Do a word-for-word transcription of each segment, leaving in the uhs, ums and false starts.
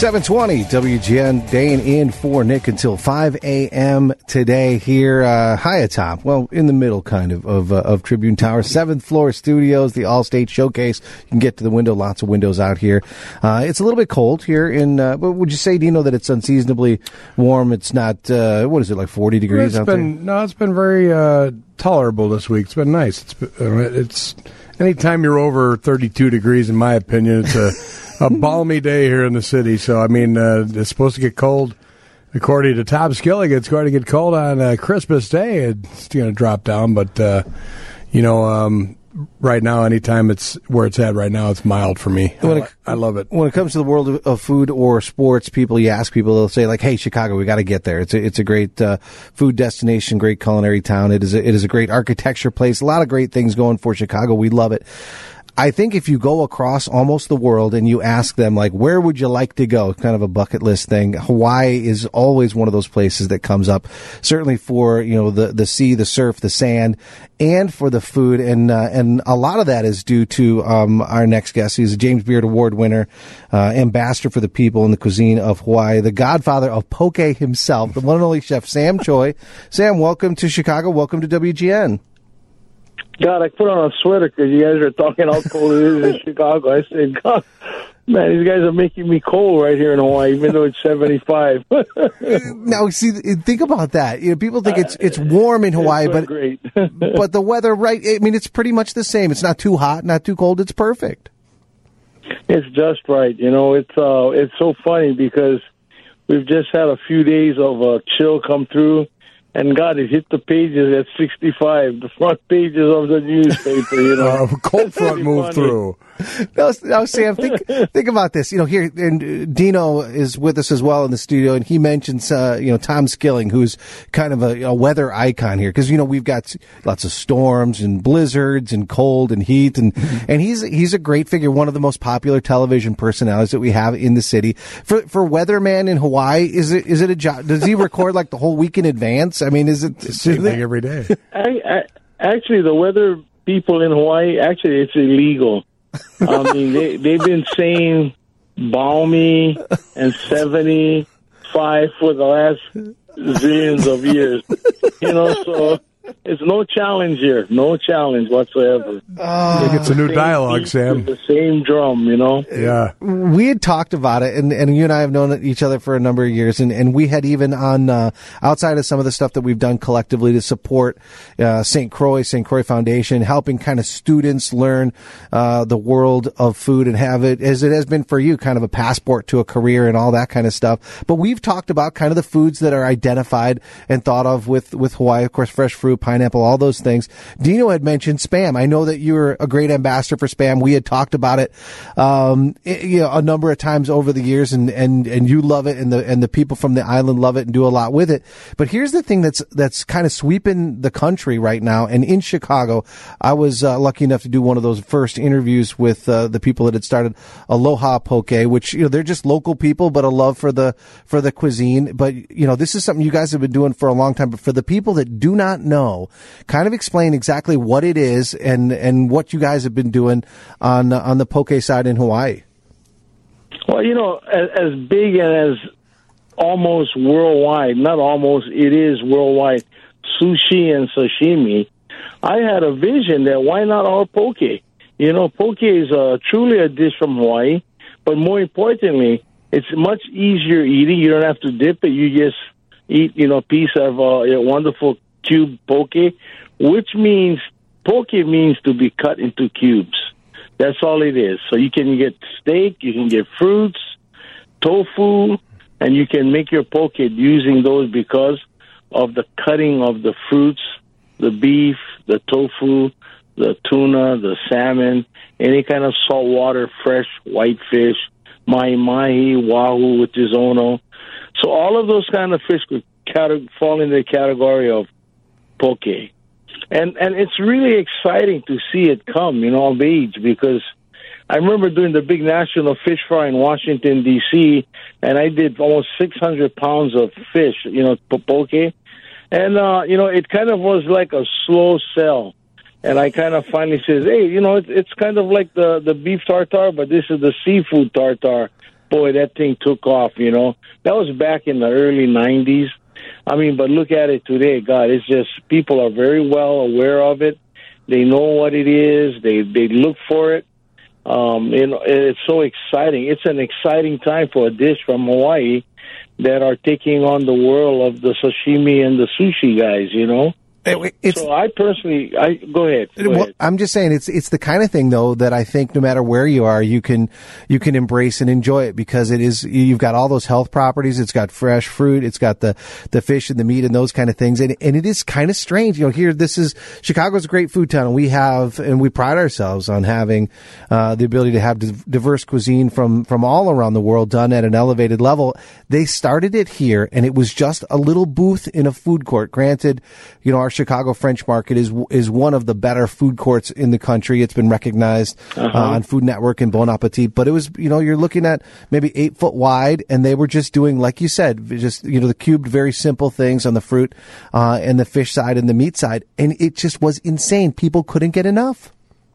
seven twenty W G N, Dane in for Nick until five a.m. today here, uh, high atop, well, in the middle kind of, of, uh, of Tribune Tower, seventh floor studios, the All-State Showcase. You can get to the window, lots of windows out here. Uh, it's a little bit cold here in, uh, but would you say, Dino, that it's unseasonably warm? It's not, uh, what is it, like forty degrees it's out been, there? No, it's been very, uh, tolerable this week. It's been nice. It's, been, it's, anytime you're over thirty-two degrees, in my opinion, it's a, a balmy day here in the city. So, I mean, uh, it's supposed to get cold. According to Tom Skilling, it's going to get cold on uh, Christmas Day. It's going to drop down. But, uh, you know, um, right now, anytime it's where it's at right now, it's mild for me. When I, it, I love it. When it comes to the world of, of food or sports, people, you ask people, they'll say, like, hey, Chicago, we got to get there. It's a, it's a great uh, food destination, great culinary town. It is a, it is a great architecture place. A lot of great things going for Chicago. We love it. I think if you go across almost the world and you ask them, like, where would you like to go? Kind of a bucket list thing. Hawaii is always one of those places that comes up, certainly for, you know, the, the sea, the surf, the sand, and for the food. And, uh, and a lot of that is due to, um, our next guest. He's a James Beard Award winner, uh, ambassador for the people in the cuisine of Hawaii, the godfather of poke himself, the one and only chef, Sam Choi. Sam, welcome to Chicago. Welcome to W G N. God, I put on a sweater because you guys are talking how cold it is in Chicago. I said, God, man, these guys are making me cold right here in Hawaii, even though it's seventy-five. Now, see, think about that. You know, people think it's it's warm in Hawaii, it's but great. but the weather, right? I mean, it's pretty much the same. It's not too hot, not too cold. It's perfect. It's just right. You know, it's uh, it's so funny because we've just had a few days of uh, chill come through. And God, it hit the pages at sixty-five, the front pages of the newspaper, you know. Uh, cold front moved through. No, no, Sam, think think about this. You know, here, and Dino is with us as well in the studio, and he mentions, uh, you know, Tom Skilling, who's kind of a, a weather icon here, because, you know, we've got lots of storms and blizzards and cold and heat, and and he's he's a great figure, one of the most popular television personalities that we have in the city. For for weatherman in Hawaii, is it is it a job? Does he record like the whole week in advance? I mean, is it the same thing every day? I, I, actually, the weather people in Hawaii, actually, it's illegal. I mean, they, they've been saying balmy and seventy-five for the last zillions of years. You know, so it's no challenge here. No challenge whatsoever. I think it's a new dialogue, Sam. The same drum, you know? Yeah. We had talked about it, and, and you and I have known each other for a number of years, and, and we had even on, uh, outside of some of the stuff that we've done collectively to support uh, Saint Croix, Saint Croix Foundation, helping kind of students learn uh, the world of food and have it, as it has been for you, kind of a passport to a career and all that kind of stuff. But we've talked about kind of the foods that are identified and thought of with, with Hawaii, of course, fresh fruit, pineapple, all those things. Dino had mentioned Spam. I know that you're a great ambassador for Spam. We had talked about it, um, you know, a number of times over the years, and, and, and you love it, and the and the people from the island love it and do a lot with it. But here's the thing that's that's kind of sweeping the country right now. And in Chicago, I was uh, lucky enough to do one of those first interviews with uh, the people that had started Aloha Poke, which, you know, they're just local people, but a love for the for the cuisine. But, you know, this is something you guys have been doing for a long time. But for the people that do not know, kind of explain exactly what it is and and what you guys have been doing on uh, on the poke side in Hawaii. Well, you know, as, as big and as almost worldwide, not almost, it is worldwide, sushi and sashimi, I had a vision that why not our poke? You know, poke is uh, truly a dish from Hawaii, but more importantly, it's much easier eating. You don't have to dip it. You just eat, you know, a piece of uh, a wonderful cube poke, which means poke means to be cut into cubes. That's all it is. So you can get steak, you can get fruits, tofu, and you can make your poke using those because of the cutting of the fruits, the beef, the tofu, the tuna, the salmon, any kind of saltwater, fresh white fish, mahi-mahi, wahoo, which is ono. So all of those kind of fish could cate- fall into the category of poke. And and it's really exciting to see it come, you know, of age, because I remember doing the big national fish fry in Washington, D C, and I did almost six hundred pounds of fish, you know, poke. And, uh, you know, it kind of was like a slow sell. And I kind of finally says, hey, you know, it's, it's kind of like the, the beef tartare, but this is the seafood tartare. boy, that thing took off, you know. That was back in the early nineties. I mean, but look at it today, God, it's just people are very well aware of it. They know what it is. They they look for it. Um, you know, it's so exciting. It's an exciting time for a dish from Hawaii that are taking on the world of the sashimi and the sushi guys, you know. It's, so I personally, I go ahead. Go well, ahead. I'm just saying it's it's the kind of thing though that I think no matter where you are, you can you can embrace and enjoy it because it is you've got all those health properties. It's got fresh fruit. It's got the, the fish and the meat and those kind of things. And and it is kind of strange, you know. Here, this is Chicago's a great food town, and we have and we pride ourselves on having uh, the ability to have diverse cuisine from from all around the world done at an elevated level. They started it here, and it was just a little booth in a food court. Granted, you know, our Chicago French Market is is one of the better food courts in the country. It's been recognized uh-huh. uh, on Food Network and Bon Appetit. But it was, you know, you're looking at maybe eight foot wide, and they were just doing, like you said, just, you know, the cubed, very simple things on the fruit uh, and the fish side and the meat side. And it just was insane. People couldn't get enough.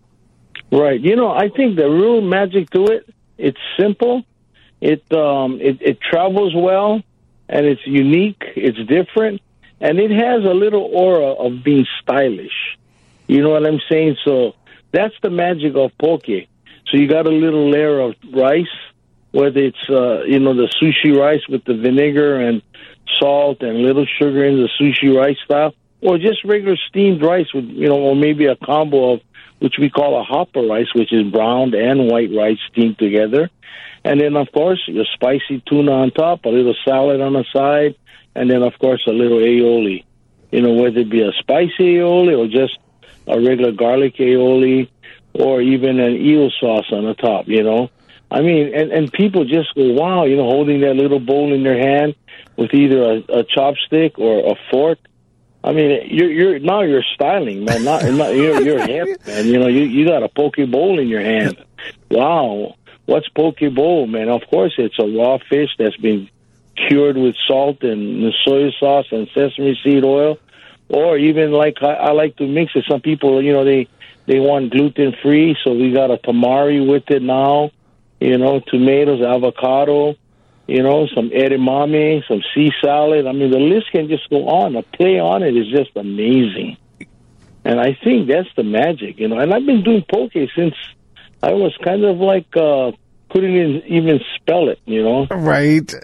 Right. You know, I think the real magic to it, it's simple. It um it, it travels well, and it's unique. It's different. And it has a little aura of being stylish. You know what I'm saying? So that's the magic of poke. So you got a little layer of rice, whether it's, uh, you know, the sushi rice with the vinegar and salt and little sugar in the sushi rice style, or just regular steamed rice with, you know, or maybe a combo of, which we call a hopper rice, which is browned and white rice steamed together. And then, of course, your spicy tuna on top, a little salad on the side, and then, of course, a little aioli, you know, whether it be a spicy aioli or just a regular garlic aioli or even an eel sauce on the top, you know. I mean, and, and people just go, wow, you know, holding that little bowl in their hand with either a, a chopstick or a fork. I mean, you're, you're now you're styling, man. Not, not you're, you're hip, man. You know, you, you got a poke bowl in your hand. Wow. What's poke bowl, man? Of course, it's a raw fish that's been cured with salt and soy sauce and sesame seed oil, or even like I, I like to mix it. Some people, you know, they they want gluten free, so we got a tamari with it now. You know, tomatoes, avocado, you know, some edamame, some sea salad. I mean, the list can just go on. The play on it is just amazing, and I think that's the magic, you know. And I've been doing poke since I was kind of like uh, couldn't even spell it, you know. Right.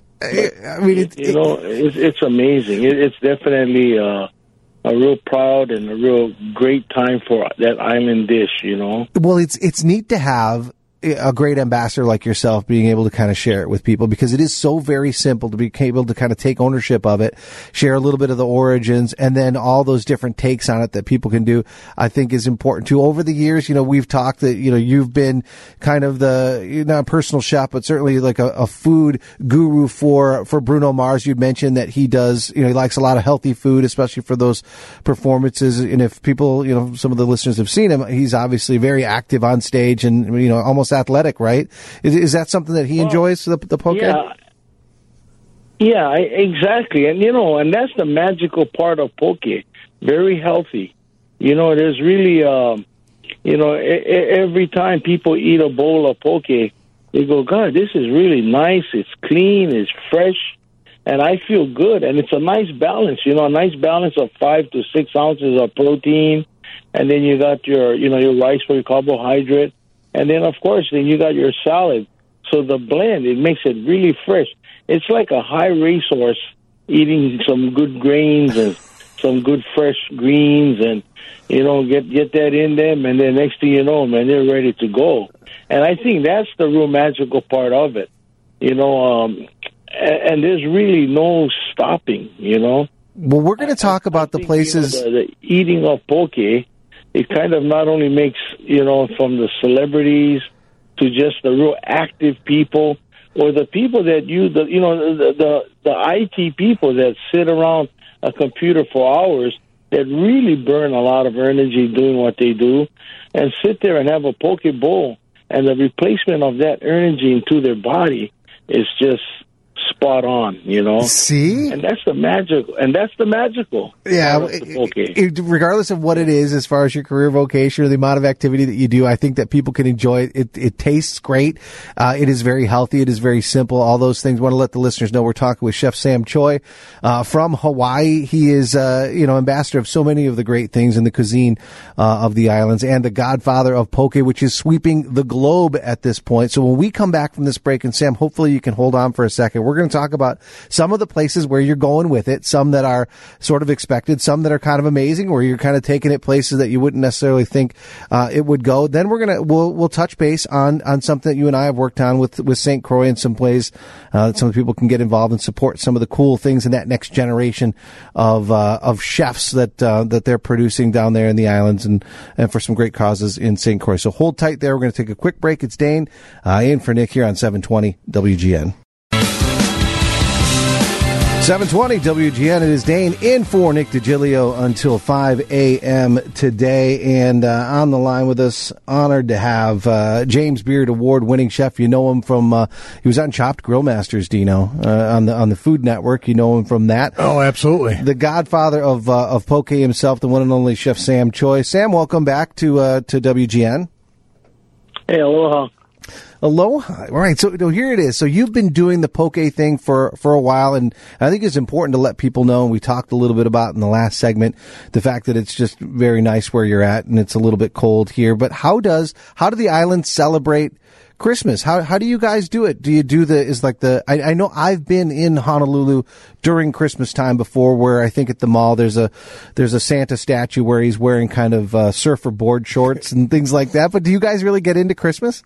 I mean, it, you know, it's, it's amazing. It, it's definitely uh, a real proud and a real great time for that island dish, you know. Well, it's it's neat to have a great ambassador like yourself being able to kind of share it with people, because it is so very simple to be able to kind of take ownership of it, share a little bit of the origins, and then all those different takes on it that people can do, I think is important too. Over the years, you know, we've talked that, you know, you've been kind of the, you know, not a personal chef, but certainly like a, a food guru for, for Bruno Mars. You'd mentioned that he does, you know, he likes a lot of healthy food, especially for those performances. And if people, you know, some of the listeners have seen him, he's obviously very active on stage and, you know, almost athletic, right? Is, is that something that he well, enjoys, the, the poke? Yeah, yeah, I, exactly. And, you know, and that's the magical part of poke. Very healthy. You know, there's really, um, you know, a, a, every time people eat a bowl of poke, they go, God, this is really nice. It's clean. It's fresh. And I feel good. And it's a nice balance, you know, a nice balance of five to six ounces of protein. And then you got your, you know, your rice for your carbohydrate. And then, of course, then you got your salad. So the blend, it makes it really fresh. It's like a high racehorse eating some good grains and some good fresh greens, and, you know, get get that in them. And then next thing you know, man, they're ready to go. And I think that's the real magical part of it, you know, um, and, and there's really no stopping, you know. Well, we're going to talk about I the think, places. You know, the, the eating of poke, it kind of not only makes, you know, from the celebrities to just the real active people, or the people that use the, you know, the, the the I T people that sit around a computer for hours, that really burn a lot of energy doing what they do, and sit there and have a poke bowl, and the replacement of that energy into their body is just spot on, you know. See? And that's the magical, and that's the magical. Yeah, okay. It, regardless of what it is, as far as your career vocation or the amount of activity that you do, I think that people can enjoy it. It, it tastes great. Uh, it is very healthy. It is very simple. All those things. I want to let the listeners know we're talking with Chef Sam Choi uh, from Hawaii. He is, uh, you know, ambassador of so many of the great things in the cuisine uh, of the islands, and the godfather of poke, which is sweeping the globe at this point. So when we come back from this break, and Sam, hopefully you can hold on for a second, we're going to talk about some of the places where you're going with it, some that are sort of expected, some that are kind of amazing, where you're kind of taking it places that you wouldn't necessarily think uh, it would go. Then we're gonna we'll we'll touch base on on something that you and I have worked on with with Saint Croix, and some ways uh, that some of the people can get involved and support some of the cool things in that next generation of uh, of chefs that uh, that they're producing down there in the islands, and and for some great causes in Saint Croix. So hold tight there. We're going to take a quick break. It's Dane uh, in for Nick here on seven twenty W G N. seven twenty W G N. It is Dane in for Nick DiGilio until five a.m. today. And uh, on the line with us, honored to have uh, James Beard award-winning chef. You know him from, uh, he was on Chopped Grill Masters, Dino, uh, on the on the Food Network. You know him from that. Oh, absolutely. The godfather of uh, of poke himself, the one and only Chef Sam Choi. Sam, welcome back to uh, to W G N. Hey, aloha. Aloha. All right, so, so here it is. So you've been doing the poke thing for, for a while, and I think it's important to let people know, and we talked a little bit about in the last segment, the fact that it's just very nice where you're at, and it's a little bit cold here. But how does, how do the islands celebrate Christmas? How how do you guys do it? Do you do the, is like the, I, I know I've been in Honolulu during Christmas time before, where I think at the mall there's a, there's a Santa statue where he's wearing kind of uh, surfer board shorts and things like that. But do you guys really get into Christmas?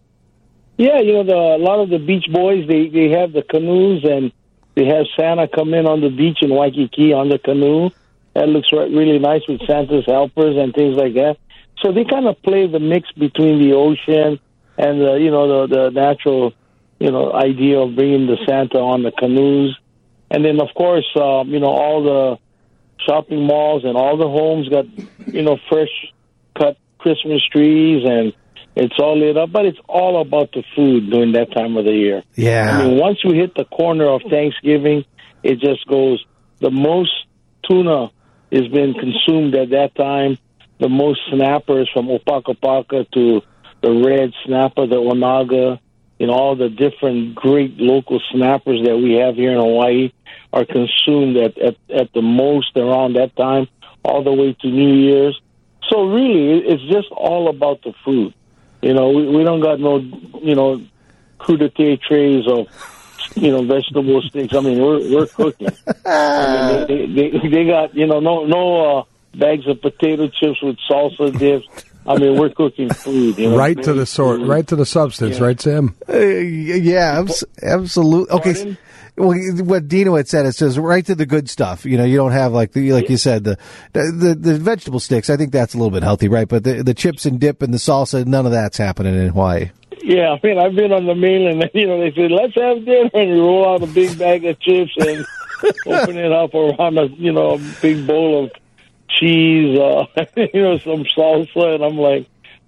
Yeah, you know, the, a lot of the beach boys, they, they have the canoes, and they have Santa come in on the beach in Waikiki on the canoe. That looks really nice with Santa's helpers and things like that. So they kind of play the mix between the ocean and, the, you know, the, the natural, you know, idea of bringing the Santa on the canoes. And then, of course, um, you know, all the shopping malls and all the homes got, you know, fresh cut Christmas trees, and it's all lit up, but it's all about the food during that time of the year. Yeah. I mean, once we hit the corner of Thanksgiving, it just goes, the most tuna has been consumed at that time, the most snappers from Opakapaka to the red snapper, the onaga, you know, all the different great local snappers that we have here in Hawaii are consumed at, at, at the most around that time, all the way to New Year's. So really, it's just all about the food. You know, we, we don't got no, you know, crudité trays of, you know, vegetable sticks. I mean, we're we're cooking. I mean, they, they, they, they got, you know, no no uh, bags of potato chips with salsa dips. I mean, we're cooking food. You know, right to the sort, right to the substance, yeah. Right, Sam? Uh, yeah, abs- absolutely. Okay. Pardon? Well, what Dino had said, it says right to the good stuff. You know, you don't have like the, like you said, the, the, the vegetable sticks. I think that's a little bit healthy, right? But the, the chips and dip and the salsa, none of that's happening in Hawaii. Yeah, I mean, I've been on the mainland, and, you know, they said, let's have dinner, and you roll out a big bag of chips and open it up around a, you know, a big bowl of cheese, uh, you know, some salsa, and I'm like,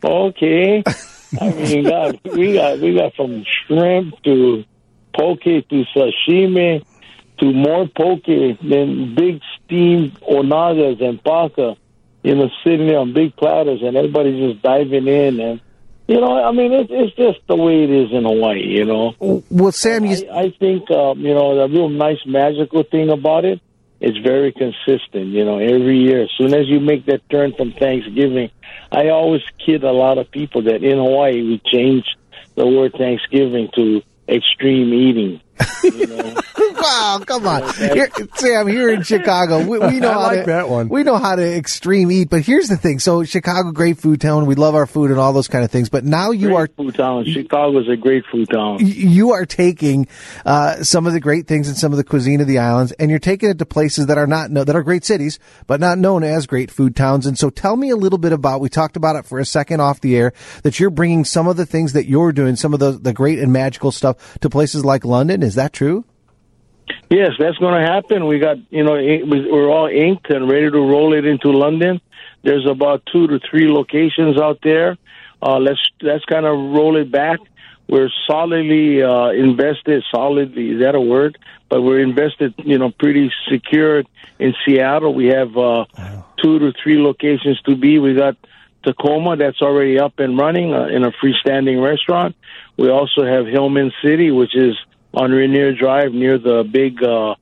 okay. I mean, God, we got, we got from shrimp to poke to sashimi to more poke than big steamed onagas and paka, you know, sitting there on big platters, and everybody's just diving in. And, you know, I mean, it, it's just the way it is in Hawaii, you know. Well, Sam, you... I, I think, um, you know, the real nice magical thing about it, it's very consistent, you know, every year. As soon as you make that turn from Thanksgiving, I always kid a lot of people that in Hawaii we changed the word Thanksgiving to extreme eating. You know? Wow, come on, here, Sam. Here in Chicago, we, we know I how like to that one. We know how to extreme eat. But here's the thing: so Chicago, great food town. We love our food and all those kind of things. But now you great are food town. Chicago is a great food town. You are taking uh, some of the great things in some of the cuisine of the islands, and you're taking it to places that are not no, that are great cities, but not known as great food towns. And so, tell me a little bit about. We talked about it for a second off the air. That you're bringing some of the things that you're doing, some of the the great and magical stuff, to places like London. Is that true? Yes, that's going to happen. We got, you know, we're all inked and ready to roll it into London. There's about two to three locations out there. Uh, let's let's kind of roll it back. we're solidly uh, invested. Solidly, is that a word? But we're invested, you know, pretty secured in Seattle. We have uh, wow. two to three locations to be. We got Tacoma that's already up and running uh, in a freestanding restaurant. We also have Hillman City, which is on Rainier Drive near the big uh,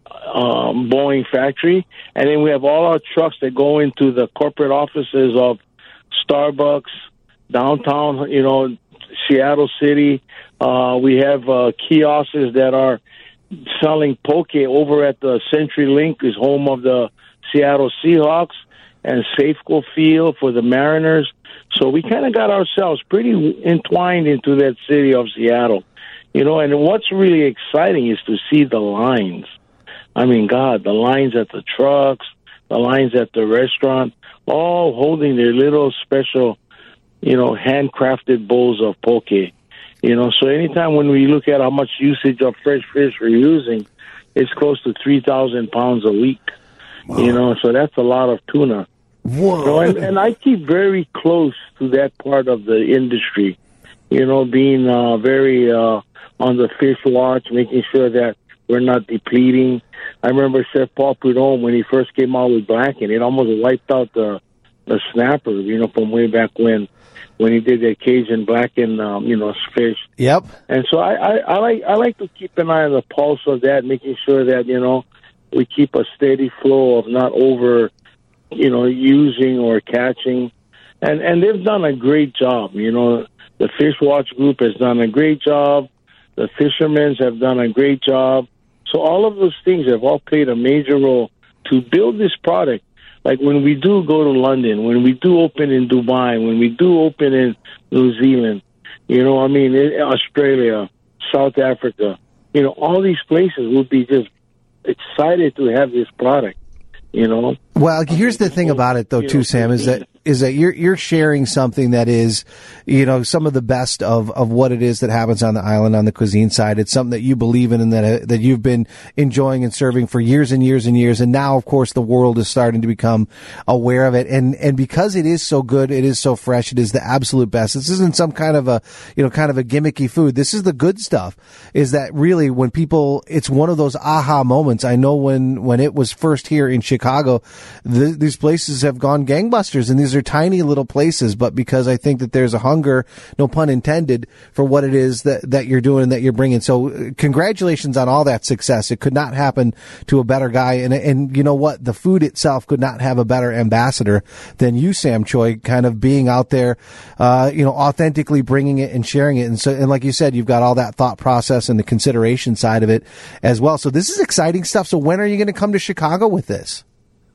um, Boeing factory. And then we have all our trucks that go into the corporate offices of Starbucks, downtown, you know, Seattle City. Uh, we have uh, kiosks that are selling poke over at the CenturyLink, is home of the Seattle Seahawks, and Safeco Field for the Mariners. So we kind of got ourselves pretty entwined into that city of Seattle. You know, and what's really exciting is to see the lines. I mean, God, the lines at the trucks, the lines at the restaurant, all holding their little special, you know, handcrafted bowls of poke. You know, so anytime when we look at how much usage of fresh fish we're using, it's close to three thousand pounds a week. Wow. You know, so that's a lot of tuna. Whoa. You know, and, and I keep very close to that part of the industry, you know, being uh, very uh, on the fish watch, making sure that we're not depleting. I remember Chef Paul Prudhomme, when he first came out with Blacken, it almost wiped out the, the snapper, you know, from way back when. When he did the Cajun Blacken, um, you know, fish. Yep. And so I, I, I like I like to keep an eye on the pulse of that, making sure that, you know, we keep a steady flow of not over, you know, using or catching. And and they've done a great job. You know, the Fish Watch Group has done a great job. The fishermen have done a great job. So all of those things have all played a major role to build this product. Like when we do go to London, when we do open in Dubai, when we do open in New Zealand, you know, I mean, in Australia, South Africa, you know, all these places will be just excited to have this product, you know. Well, here's the thing about it, though, too, Sam, is that is that you're you're sharing something that is, you know, some of the best of, of what it is that happens on the island on the cuisine side. It's something that you believe in and that uh, that you've been enjoying and serving for years and years and years. And now, of course, the world is starting to become aware of it. And and because it is so good, it is so fresh, it is the absolute best. This isn't some kind of a, you know, kind of a gimmicky food. This is the good stuff. Is that really when people, it's one of those aha moments. I know when, when it was first here in Chicago, the, these places have gone gangbusters, and these are tiny little places, but because I think that there's a hunger, no pun intended, for what it is that, that you're doing and that you're bringing. So uh, congratulations on all that success. It could not happen to a better guy. And, and you know what? The food itself could not have a better ambassador than you, Sam Choi, kind of being out there, uh, you know, authentically bringing it and sharing it. And so, and like you said, you've got all that thought process and the consideration side of it as well. So this is exciting stuff. So when are you going to come to Chicago with this?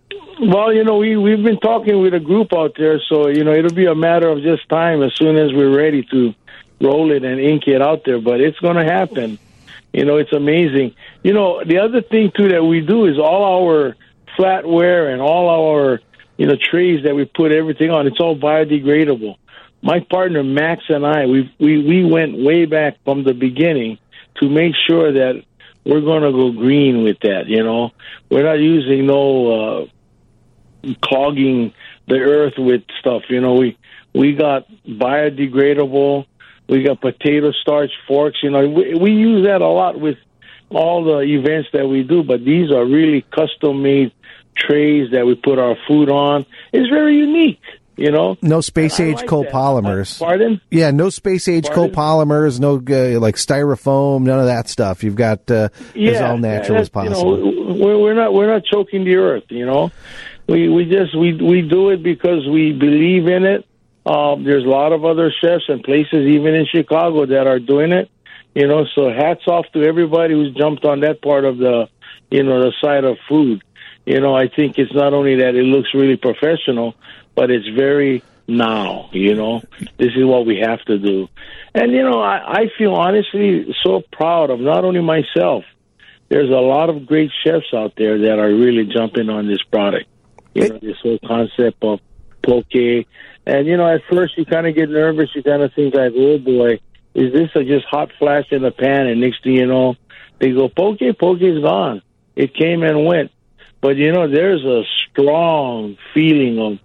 Well, you know, we, we've been talking with a group out there, so, you know, it'll be a matter of just time as soon as we're ready to roll it and ink it out there, but it's going to happen. You know, it's amazing. You know, the other thing, too, that we do is all our flatware and all our, you know, trays that we put everything on, it's all biodegradable. My partner, Max, and I, we we we went way back from the beginning to make sure that we're going to go green with that, you know. We're not using no... Uh, clogging the earth with stuff. You know, we we got biodegradable, we got potato starch forks. You know, we, we use that a lot with all the events that we do, but these are really custom-made trays that we put our food on. It's very unique, you know. No space-age like copolymers. Uh, pardon? Yeah, no space-age copolymers, no uh, like styrofoam, none of that stuff. You've got uh, yeah, as all natural as possible. You know, we're, we're not we're not choking the earth, you know. We we just we we do it because we believe in it. Um, there's a lot of other chefs and places, even in Chicago, that are doing it. You know, so hats off to everybody who's jumped on that part of the, you know, the side of food. You know, I think it's not only that it looks really professional, but it's very now. You know, this is what we have to do, and you know, I, I feel honestly so proud of not only myself. There's a lot of great chefs out there that are really jumping on this product. You know, this whole concept of poke. And, you know, at first you kind of get nervous. You kind of think like, oh, boy, is this a just hot flash in the pan? And next thing you know, they go, poke, poke is gone. It came and went. But, you know, there's a strong feeling of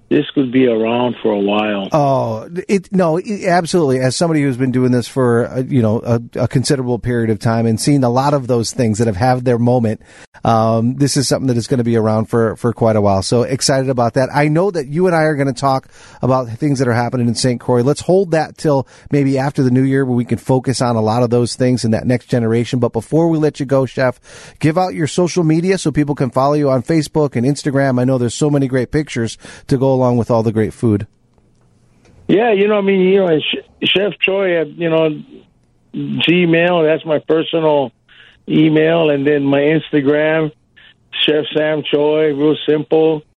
this could be around for a while. Oh, it no, it, absolutely. As somebody who's been doing this for uh, you know a, a considerable period of time and seen a lot of those things that have had their moment, um, this is something that is going to be around for for quite a while. So excited about that. I know that you and I are going to talk about things that are happening in Saint Croix. Let's hold that till maybe after the new year, where we can focus on a lot of those things in that next generation. But before we let you go, Chef, give out your social media so people can follow you on Facebook and Instagram. I know there's so many great pictures to go along with all the great food. Yeah, you know, I mean, you know, Chef Choi at, you know, Gmail, that's my personal email, and then my Instagram, Chef Sam Choi, real simple.